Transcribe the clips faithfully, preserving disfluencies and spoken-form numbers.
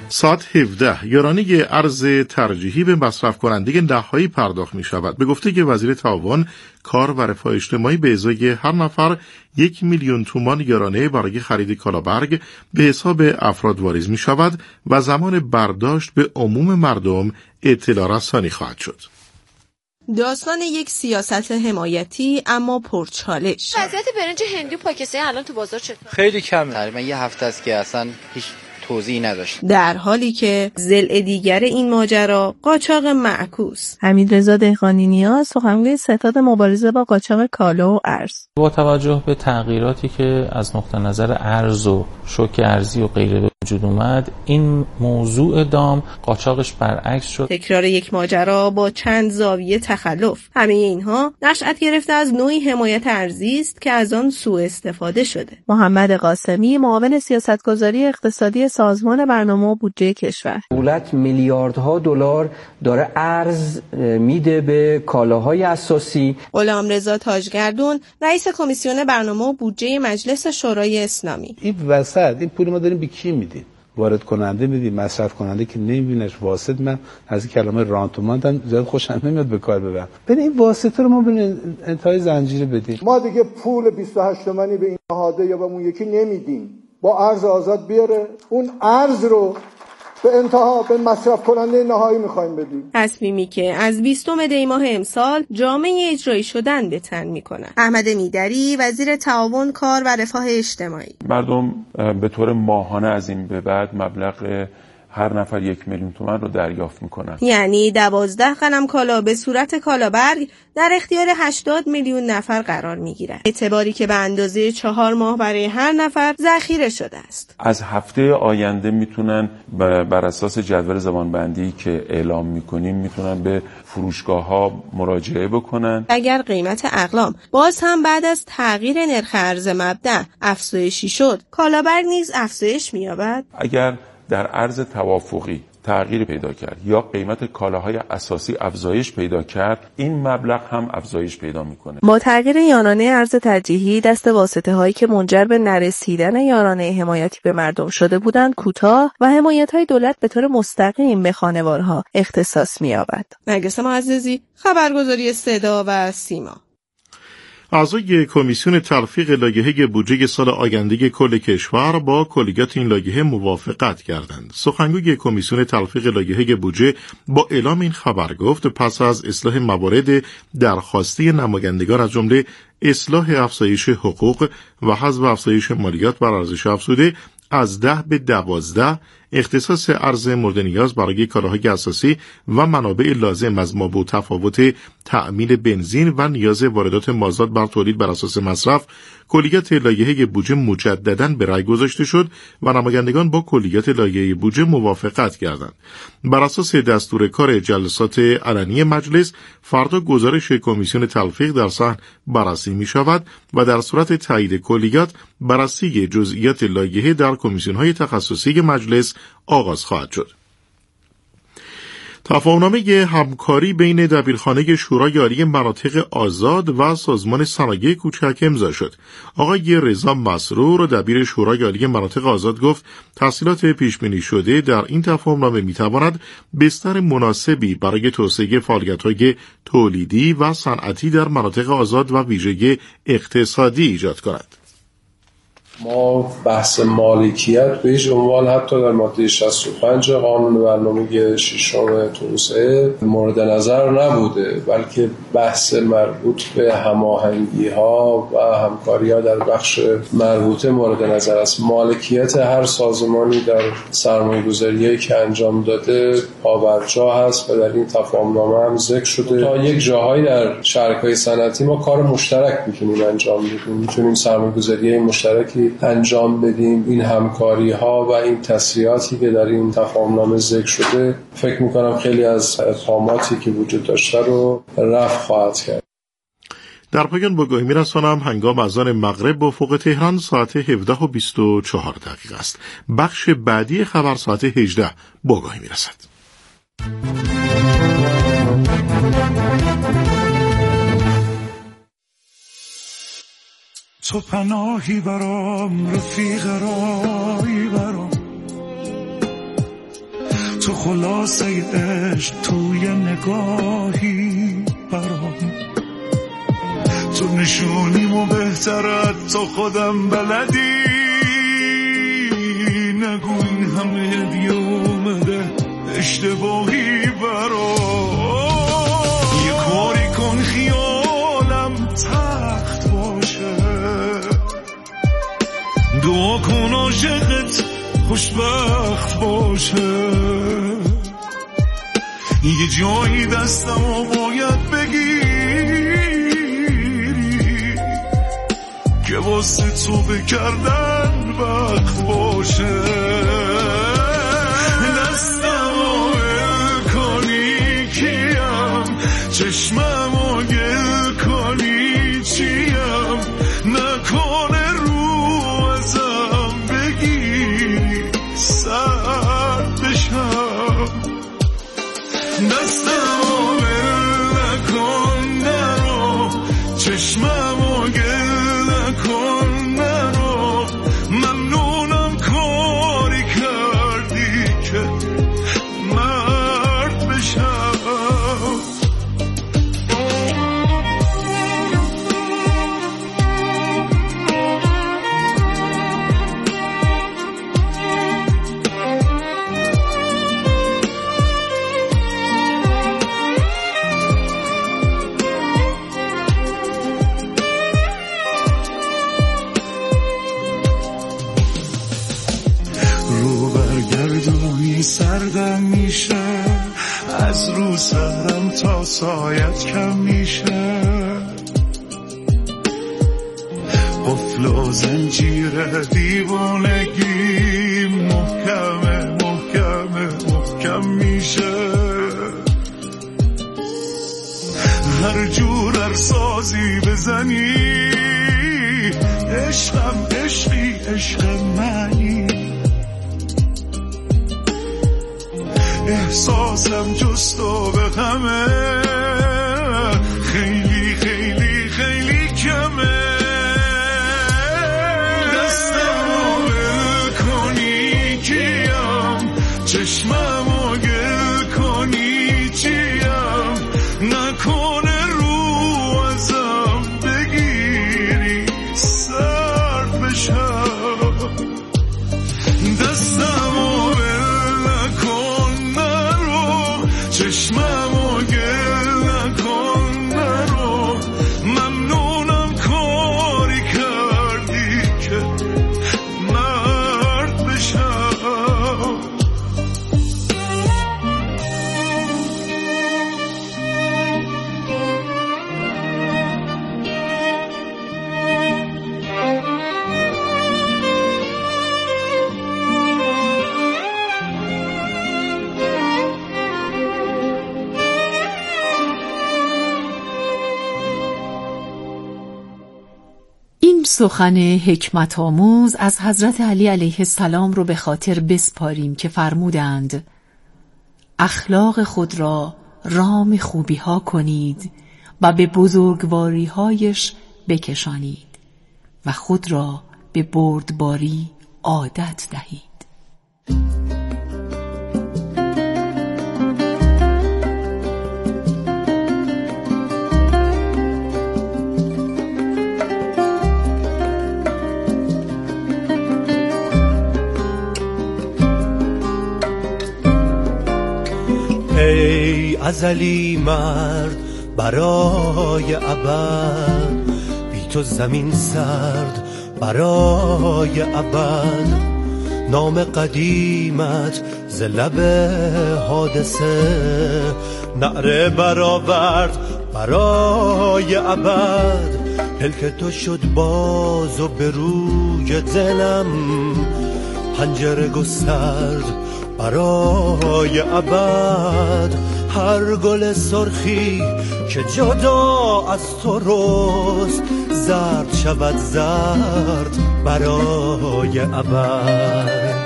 ساعت هفده یارانه ارز ترجیحی به مصرف کننده نهایی پرداخت می شود. به گفته که وزیر تعاون، کار و رفاه اجتماعی به ازای هر نفر یک میلیون تومان یارانه برای خرید کالابرگ به حساب افراد واریز می شود و زمان برداشت به عموم مردم اطلاع رسانی خواهد شد. داستان یک سیاست حمایتی اما پرچالش. وضعیت برنج هندی و پاکستانی الان تو بازار چطور؟ خیلی کمه. تقریبا یه هفته است که اصلا هیچ توضیحی نداشت. در حالی که ضلع دیگر این ماجرا قاچاق معکوس. حمیدرضا دهقانی نیاز، سخنگوی ستاد مبارزه با قاچاق کالا و ارز. با توجه به تغییراتی که از نقطه نظر ارز و شوک ارزی و غیره به وجود اومد، این موضوع دام قاچاقش برعکس شد. تکرار یک ماجرا با چند زاویه تخلف. همه اینها نشأت گرفته از نوعی حمایت ارزی است که از آن سوء استفاده شده. محمد قاسمی، معاون سیاستگذاری اقتصادی سازمان برنامه و بودجه کشور. دولت میلیاردها دلار داره ارز میده به کالاهای اساسی. غلامرضا تاجگردون، رئیس کمیسیون برنامه و بودجه مجلس شورای اسلامی. این وسط این پول ما داریم به کی میدیم؟ وارد کننده میدیم، مصرف کننده که نمیبینش. واسط، من از این کلمه رانتوماندم زیاد خوشم نمیاد به کار ببرم. ببین این واسطه رو ما به انتهای زنجیره بدیم. ما دیگه پول بیست و هشت تومانی به این نهاده یا به اون یکی نمیدیم. با ارز آزاد بیاره، اون ارز رو به انتها به مصرف کننده نهایی میخوایم بدیم. تصمیمی که از بیستم دی ماه امسال جامعه اجرایی شدن به تن میکنن. احمد میدری، وزیر تعاون، کار و رفاه اجتماعی. مردم به طور ماهانه از این به بعد مبلغ هر نفر یک میلیون تومان رو دریافت میکنن. یعنی دوازده قلم کالا به صورت کالابرگ در اختیار هشتاد میلیون نفر قرار میگیرد. اعتباری که به اندازه چهار ماه برای هر نفر ذخیره شده است. از هفته آینده میتونن بر اساس جدول زمانبندی که اعلام میکنیم میتونن به فروشگاه ها مراجعه بکنن. اگر قیمت اقلام باز هم بعد از تغییر نرخ ارز مبدأ افزایشی شد، کالابرگ نیز افزایش مییابد. اگر در ارز توافقی تغییر پیدا کرد یا قیمت کالاهای اساسی افزایش پیدا کرد، این مبلغ هم افزایش پیدا میکنه. با تغییر یارانه ارز ترجیحی، دست واسطه هایی که منجر به نرسیدن یارانه حمایتی به مردم شده بودند کوتاه و حمایت های دولت به طور مستقیم به خانوارها اختصاص می‌یابد. نرگس معززی، خبرگزاری صدا و سیما. اعضای کمیسیون تلفیق لایحه بودجه سال آینده کل کشور با کلیات این لایحه موافقت کردند. سخنگوی کمیسیون تلفیق لایحه بودجه با اعلام این خبر گفت پس از اصلاح موارد درخواستی نمایندگان از جمله اصلاح افزایش حقوق و حذف افزایش مالیات بر ارزش افزوده، از ده به دوازده اختصاص ارز مورد نیاز برای کالاهای اساسی و منابع لازم از ما با تفاوت تأمین بنزین و نیاز واردات مازاد بر تولید بر اساس مصرف، کلیات لایحه بودجه مجدداً به رأی گذاشته شد و نمایندگان با کلیات لایحه بودجه موافقت کردند. بر اساس دستور کار جلسات علنی مجلس، فردا گزارش کمیسیون تلفیق در صحن بررسی می شود و در صورت تایید کلیات، بررسی جزئیات لایحه در کمیسیون‌های تخصصی مجلس آغاز خواهد شد. تفاهمنامه همکاری بین دبیرخانه شورای عالی مناطق آزاد و سازمان صنایع کوچک امضا شد. آقای رضا مسرور، دبیر شورای عالی مناطق آزاد، گفت تحصیلات پیشبینی شده در این تفاهمنامه میتواند بستر مناسبی برای توسعه فعالیت‌های تولیدی و صنعتی در مناطق آزاد و ویژه اقتصادی ایجاد کند. ما بحث مالکیت به هیچ عنوان حتی در ماده شصت و پنج قانون برنامه ششم توسعه مورد نظر نبوده، بلکه بحث مربوط به هماهنگی‌ها و همکاری‌ها در بخش مربوطه مورد نظر است. مالکیت هر سازمانی در سرمایه‌گذاری‌ای که انجام داده پابرجا هست و در این تفاهمنامه هم ذکر شده. تا یک جاهایی در شرکای صنعتی ما کار مشترک می‌تونیم انجام بدیم، می‌تونیم سرمایه‌گذاری مشترکی انجام بدیم. این همکاری ها و این تسهیلاتی که در این تفاهمنامه ذکر شده، فکر میکنم خیلی از ابهاماتی که وجود داشته رو رفع خواهد کرد. در پایان با گاهی میرسانم هنگام اذان مغرب با افق تهران ساعت هفده و بیست و چهار دقیقه است. بخش بعدی خبر ساعت هجده با گاهی میرسد. تو پناهی برام، رفیق رایی برام، تو خلاصه عشق توی نگاهی برام، تو نشونیمو بهترت تا خودم بلدی، نگو این همه دیگه اومده اشتباهی برام. یه کاری کن خیالم تخت باشه، دعا کن عاشقت خوشبخت باشه، یه جایی دستمو باید بگیری که واسه تو بکردن وقت باشه. دستمو ول کنی کیم، چشممو گل کنی چیم، نکنه رو ازم بگیری سرد بشم. دستمو ول نکن نرو، چشممو گل نکن نرو، ممنونم کاری کردی که مرد بشم. سردم میشه از رو سرم تا سایت کم میشه، قفل و زنجیر دیوانگی محکمه محکمه محکم میشه. هر جور هر سازی بزنی عشقم عشقی عشق منی، احساسم جست و به غمه خیلی خیلی خیلی کمه. دستمو ول کنی کیم، چشممو گل کنی چیم، نکنه رو ازم بگیری سرد بشم. دستمو چشممو گل نکن نرو، ممنونم کاری کردی که مرد بشم. سخن حکمت آموز از حضرت علی علیه السلام رو به خاطر بسپاریم که فرمودند اخلاق خود را رام خوبی ها کنید و به بزرگواری هایش بکشانید و خود را به بردباری عادت دهید. ای ازلی مرد برای ابد، بی تو زمین سرد برای ابد، نام قدیمت ز لب حادثه نعره برآورد برای ابد. پلک تو شد باز و به روی دلم پنجره گسترد برای ابد. هر گل سرخی که جدا از تو رست زرد شود زرد برای ابد.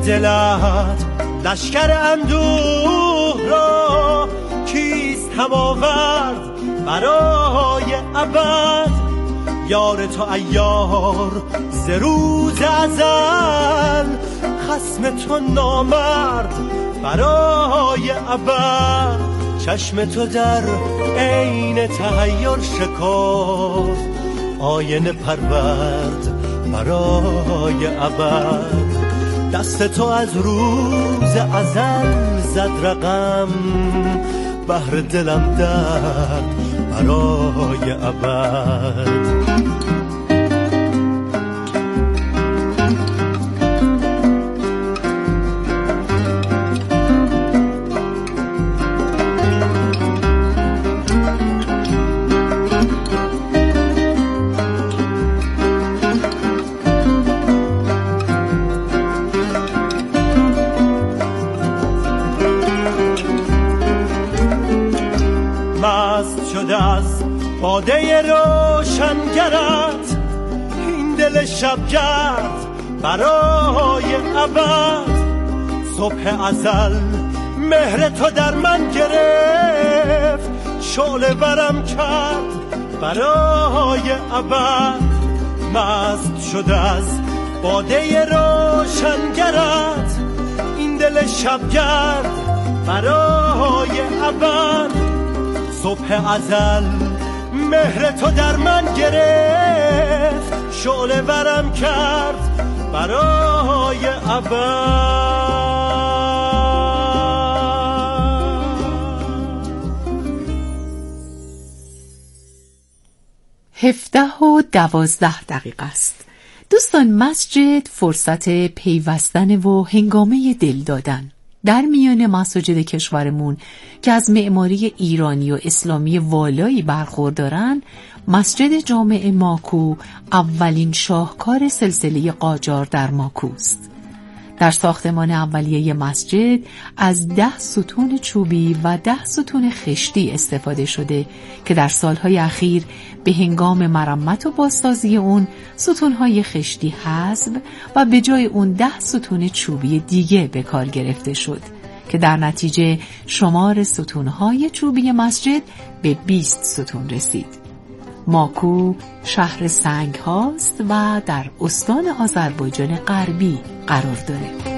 دلت لشکر اندوه را کیست هم آورد برای ابد یار تو عیار ز روز ازل خصم تو نامرد برای ابد چشم تو در عین تحیر شکافت آینه پرورد برای ابد دست تو از روز ازل زد رقم بهر دلم درد برای ابد از باده روشنگرت این دل شبگرد برای ابد صبح ازل مهر تو در من گرفت شعله برم کرد برای ابد مست شده از باده روشنگرت این دل شبگرد برای ابد صبح ازل مهر تو در من گرفت شعله ورم کرد برای ابد هفده و دوازده دقیقه است. دوستان مسجد فرصت پیوستن و هنگامه دل دادن در میان مساجد کشورمون که از معماری ایرانی و اسلامی والایی برخوردارن، مسجد جامع ماکو اولین شاهکار سلسله قاجار در ماکوست. در ساختمان اولیه مسجد از ده ستون چوبی و ده ستون خشتی استفاده شده که در سالهای اخیر به هنگام مرمت و بازسازی اون ستونهای خشتی حذف و به جای اون ده ستون چوبی دیگه به کار گرفته شد که در نتیجه شمار ستونهای چوبی مسجد به بیست ستون رسید. ماکو شهر سنگ هاست و در استان آذربایجان غربی قرار داره.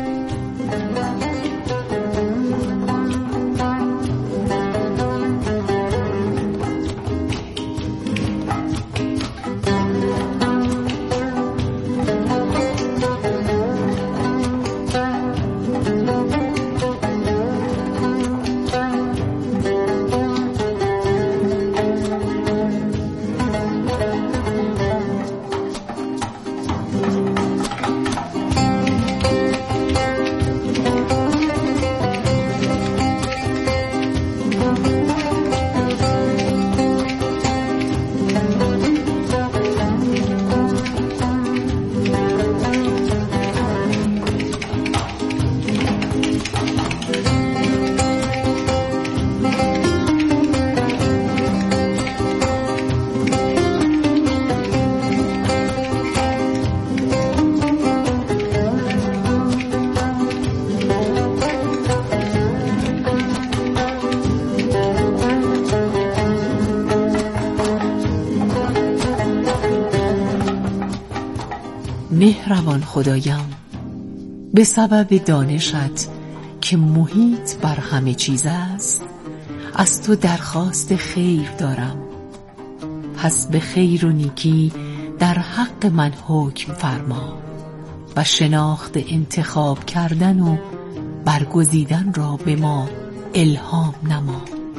مهربان خدایم، به سبب دانشت که محیط بر همه چیز است از تو درخواست خیر دارم، پس به خیر و نیکی در حق من حکم فرما و شناخت انتخاب کردن و برگزیدن را به ما الهام نما.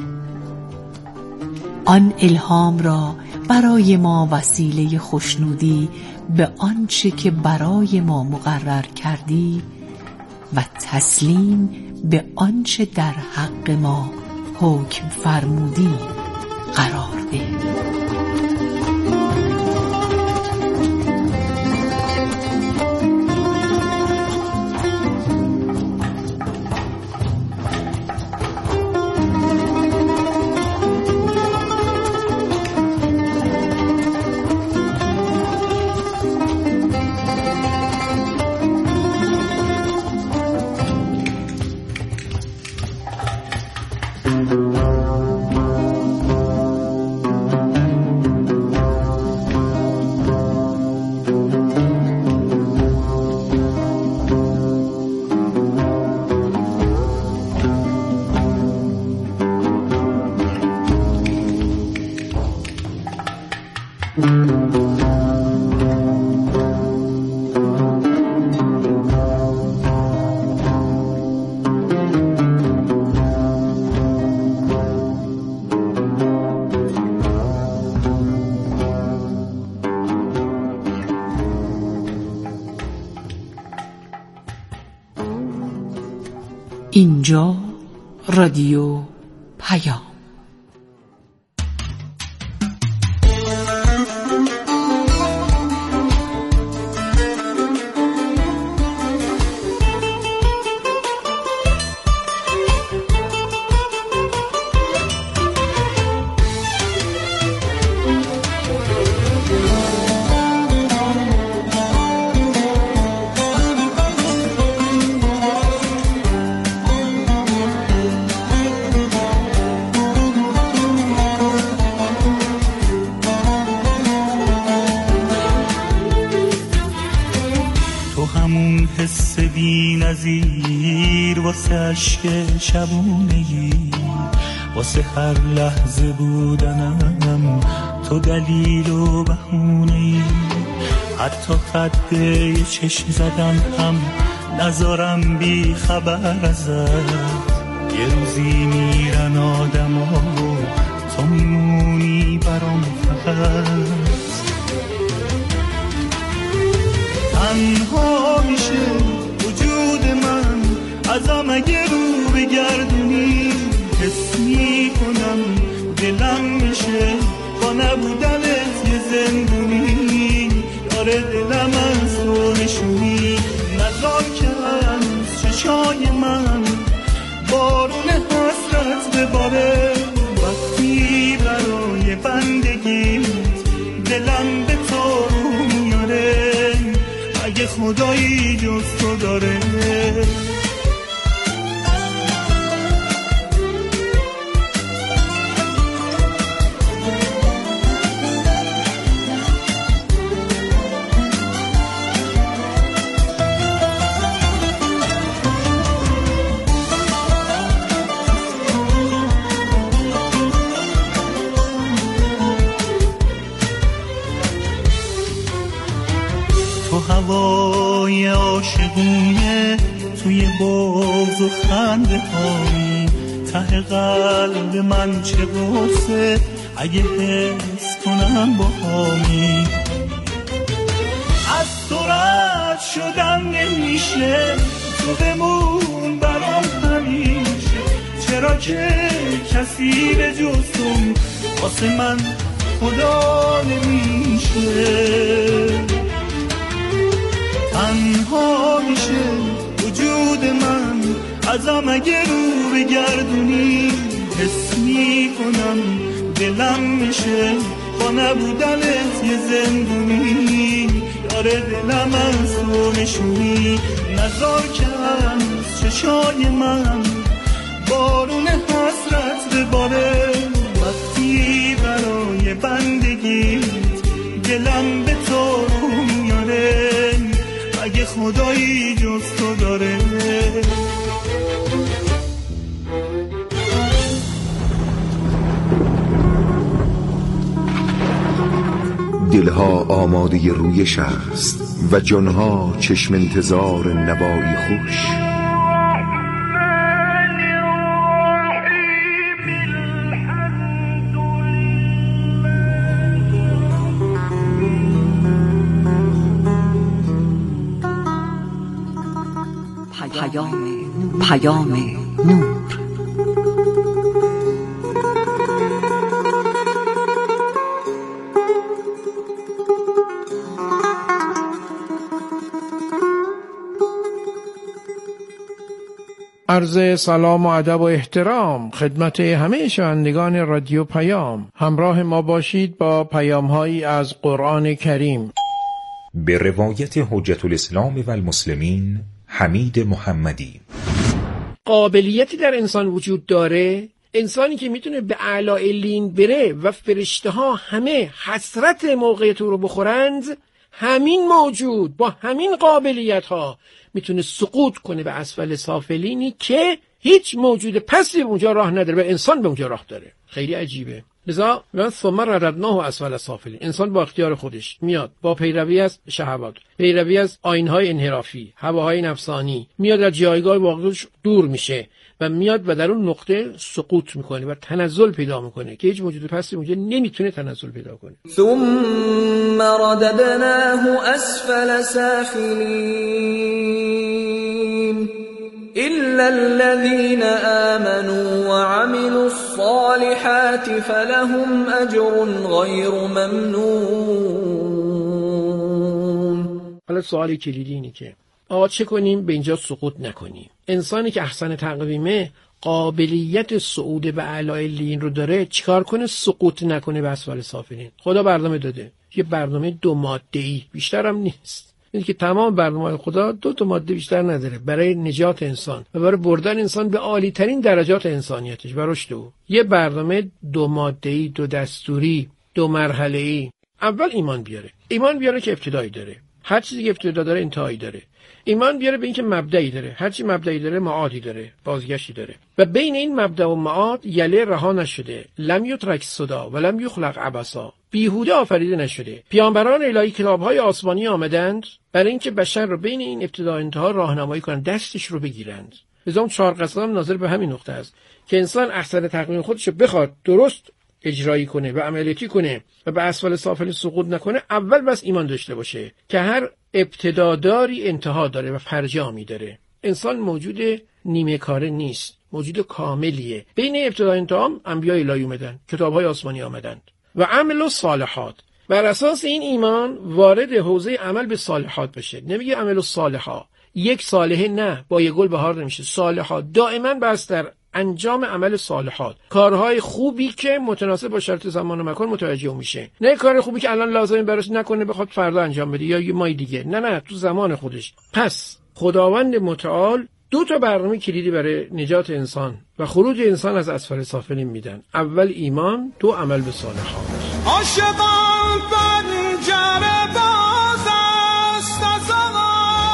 آن الهام را برای ما وسیله خوشنودی به آنچه که برای ما مقرر کردی و تسلیم به آنچه در حق ما حکم فرمودی قرار ده. اینجا رادیو پیام. عشق شبونگی واسه هر لحظه بودنم تو دلیل و بهونه‌ای، حتی خط یه چشم زدن هم نذارم بی خبر ازت. یه روزی میرن آدم ها و تو میمونی برام فقط. تنها میشه وجود من ازم اگه رو بگردونی، حس میکنم دلم میشه با نبودنت یه زندونی. داره دلم از تو نشونی، نذار که از چشای من بارون حسرت بباره. وقتی برای بندگیت دلم به تو رو میاره، اگه خدایی جز تو داره. هوای عاشقونه توی باز و خنده هایی، ته قلب من چه بسه اگه حس کنم با هامی. از تو رد شدن نمیشه، تو بمون برام همیشه. چرا که کسی به جز تو واسه من خدا نمیشه. تنها میشه وجود من ازم اگه رو بگردونی، حس میکنم دلم میشه با نبودنت یه زندونی. داره دلم از تو نشونی، نذار که از چشای من بارون حسرت بباره. وقتی برای بندگیت دلم به تو رو میاره، اگه خدایی جز تو داره. دلها آماده رویش است و جانها چشم انتظار نوایی خوش. پیام پیام نور. عرض سلام و ادب و احترام خدمت همه شنوندگان رادیو پیام. همراه ما باشید با پیام‌هایی از قرآن کریم. به روایت حجت الاسلام و المسلمین حمید محمدی، قابلیتی در انسان وجود داره، انسانی که میتونه به اعلی علین بره و فرشته ها همه حسرت موقعیت رو بخورند، همین موجود با همین قابلیت ها میتونه سقوط کنه به اسفل سافلینی که هیچ موجود پسی به اونجا راه نداره و انسان به اونجا راه داره. خیلی عجیبه. لذا من ثم رددناه اسفل سافلین، انسان با اختیار خودش میاد با پیروی از شهوات، پیروی از آیین‌های انحرافی، هواهای نفسانی، میاد از جایگاه واقعیش دور میشه و میاد و در اون نقطه سقوط میکنه و تنزل پیدا میکنه که هیچ موجود پستی اونجا نمیتونه تنزل پیدا کنه. ثم رددناه اسفل سافلین إلا الذين آمنوا وعملوا الصالحات فلهم أجر غير ممنون. حالا سوالی کلیدی اینه که آقا چه کنیم به اینجا سقوط نکنیم؟ انسانی که احسن تقویمه قابلیت صعود به اعلی لین رو داره، چیکار کنه سقوط نکنه به اسفل سافلین؟ خدا برنامه داده، یه برنامه دو ماده‌ای، بیشتر هم نیست. این که تمام برنامه خدا دو تا ماده بیشتر نداره برای نجات انسان و برای بردن انسان به عالی ترین درجات انسانیتش و رشد او. یه برنامه دو ماده‌ای، دو دستوری، دو مرحله‌ای. اول ایمان بیاره. ایمان بیاره که ابتدایی داره. هر چیزی که ابتدا داره انتهایی داره. ایمان بیاره به این که مبدئی داره. هر چی مبدئی داره معادی داره، بازگشتی داره. و بین این مبدا و معاد یله رها نشده. لم یترک صدا و لم یخلق عبسا. بیهوده آفریده نشده. پیامبران الهی کتاب‌های آسمانی آمدند برای اینکه بشر رو بین این ابتدا و انتها راهنمایی کنند، دستش رو بگیرند. لذا چهار قسم ناظر به همین نقطه است که انسان احسن تقویم خودش رو بخواد درست اجرایی کنه و عملیاتی کنه و به اسفل سافلین سقوط نکنه، اول بس ایمان داشته باشه که هر ابتداداری انتها داره و فرجامی داره. انسان موجود نیمه کاره نیست، موجود کاملیه. بین ابتدا و انتها انبیاء الهی اومدن، کتاب‌های آسمانی آمدند و عمل و صالحات. بر اساس این ایمان وارد حوزه عمل به صالحات بشه. نمیگه عمل و صالحات، یک صالحه نه، با یک گل بهار نمیشه. صالحات دائما بس در انجام عمل صالحات، کارهای خوبی که متناسب با شرط زمان و مکان متوجه میشه. نه کار خوبی که الان لازمه براش نکنه بخواد فردا انجام بده یا یه ماه دیگه، نه نه، تو زمان خودش. پس خداوند متعال دو تا برنامه کلیدی برای نجات انسان و خروج انسان از اسفل سافلین میدن. اول ایمان، دو عمل به صالحات. عاشقان پنجره باز است از آن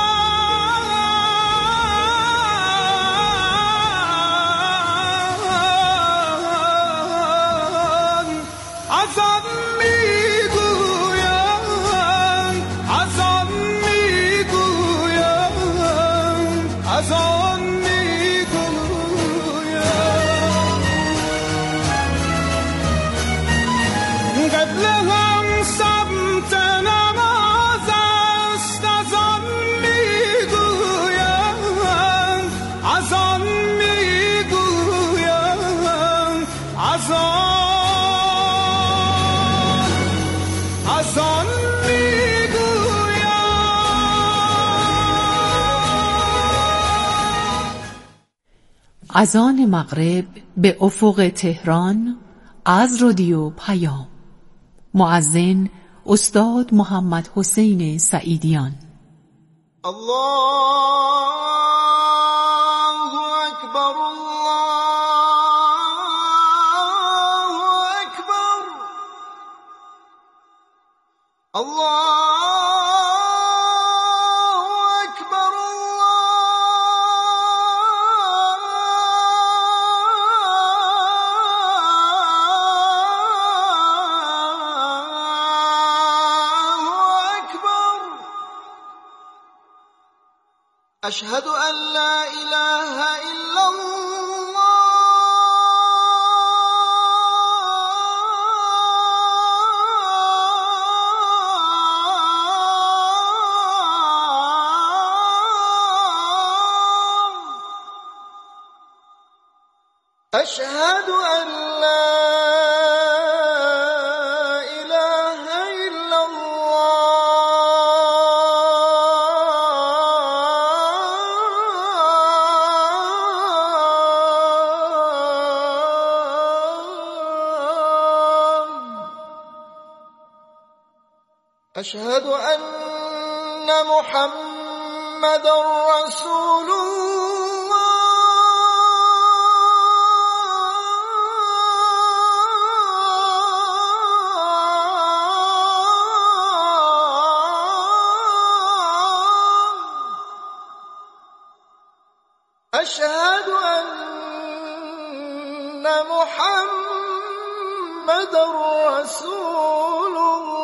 از آن میگویم از آن میگویم از آن میگویم قبل هم سمت نماز است از آن میگویم از آن میگویم از آن از آن میگویم. اذان مغرب به افق تهران از رادیو پیام. مؤذن استاد محمد حسین سعیدیان. الله اکبر الله اکبر الله اکبر أشهد أن لا إله إلا الله أشهد أن لا أشهد أن محمد رسول الله أشهد أن محمد رسول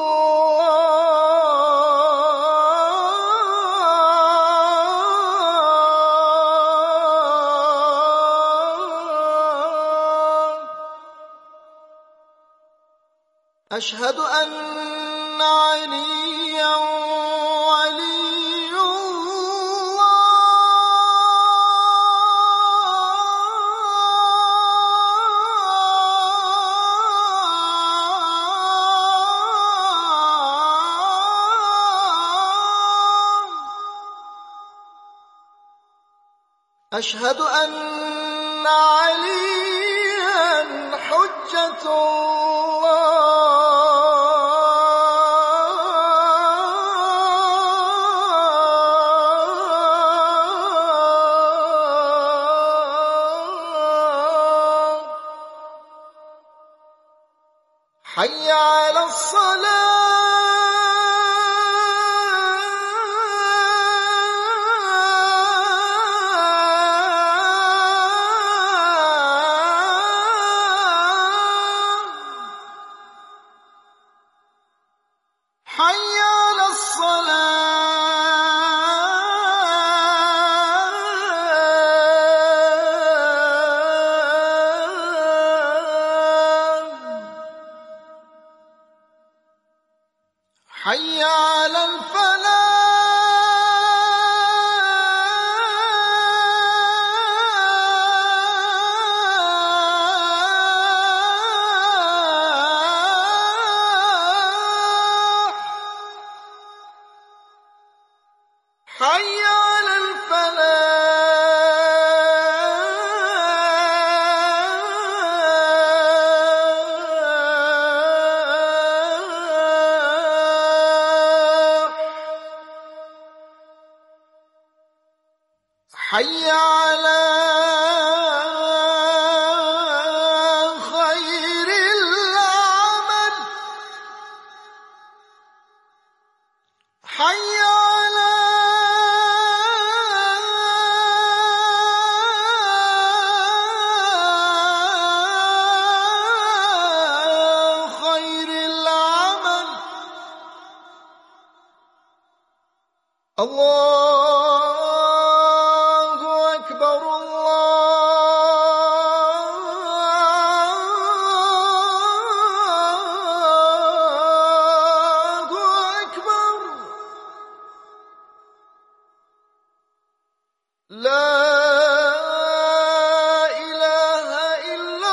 أشهد أن عليا ولي الله أشهد أن عليا حجة الله حي على الصلاة حي على حي على الفلاح حي على الفلاح حي على خير العمل حي على خير العمل الله أكبر الله أكبر لا إله إلا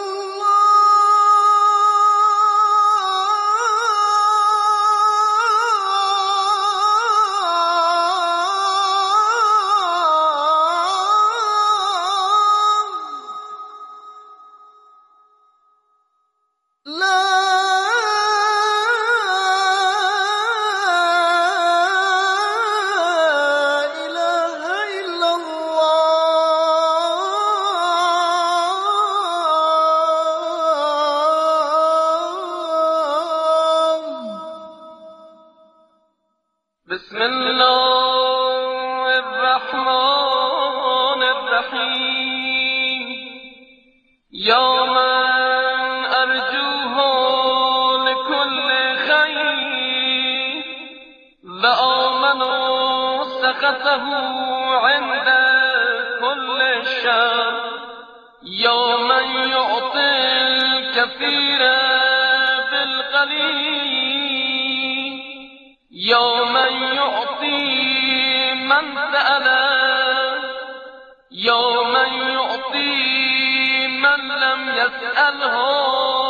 لا إله إلا الله بسم الله الرحمن الرحيم يا من أرجوه لكل خير وآمنوا سخطه عند كل شر يا من يعطي الكثير بالقليل يا من يعطي من سأل يا من يعطي من لم يسأله